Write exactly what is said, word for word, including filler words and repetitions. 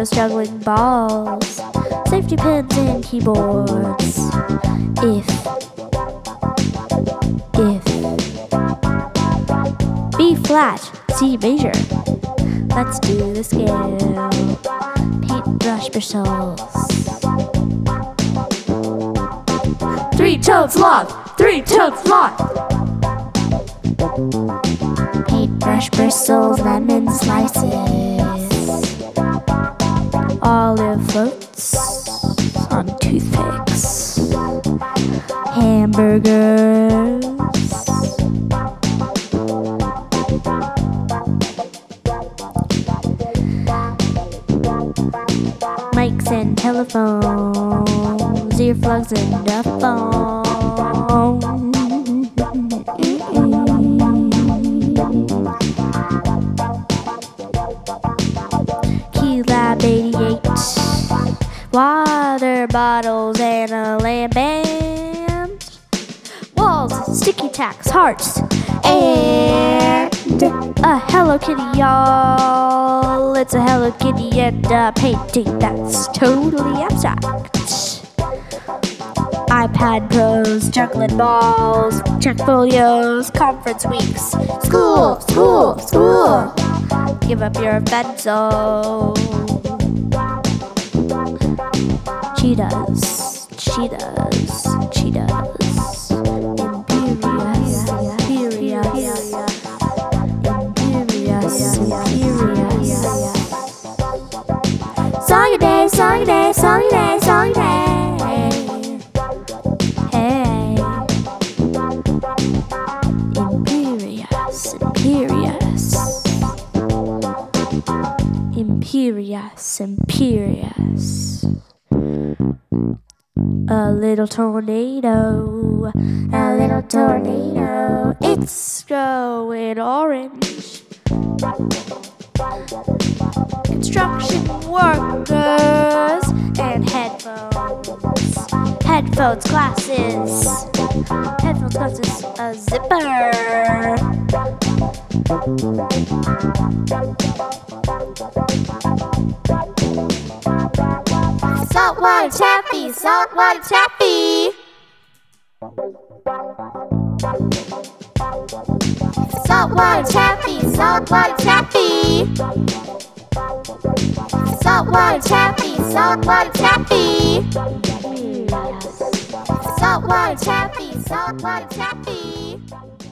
pros juggling balls, safety pins and keyboards. If, if, B flat, C major. Let's do the scale. Paintbrush bristles. Three toads long, three toads long. Paintbrush bristles, lemon slices. Olive floats on toothpicks. Hamburgers. Mics and telephones, earplugs and a phone. Key Lab eighty-eight, water bottles and a lamp band. Walls, sticky tacks, hearts, and a Hello Kitty, y'all. It's a Hello Kitty and a painting that's totally abstract. iPad Pros, juggling balls, check folios, conference weeks. School, school, school. Give up your benzo. Cheetahs, cheetahs, cheetahs. Imperious, imperious. Song your day, song your day, song your day, song your day. Hey. Imperious, imperious. Imperious, imperious. A little tornado, a little tornado. It's going orange. Construction workers and headphones. Headphones, glasses. Headphones, glasses, a zipper. Saltwater taffy, saltwater taffy. Saltwater taffy, saltwater taffy. Saltwater taffy, saltwater taffy. Saltwater taffy, saltwater taffy.